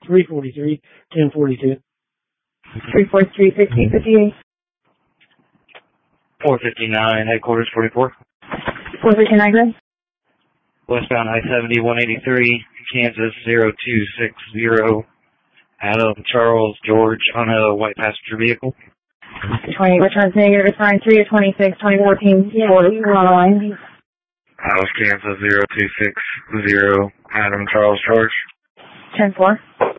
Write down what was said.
343, 1042. 343, 1558. 459, headquarters 44. 459, Gray. Westbound I-70, 183, Kansas 0260. Adam Charles George on a white passenger vehicle. 28, returns negative, referring 3 to 26, 2014, Florida, you're on the line. Alice, Kansas 0260, Adam Charles George. 10-4.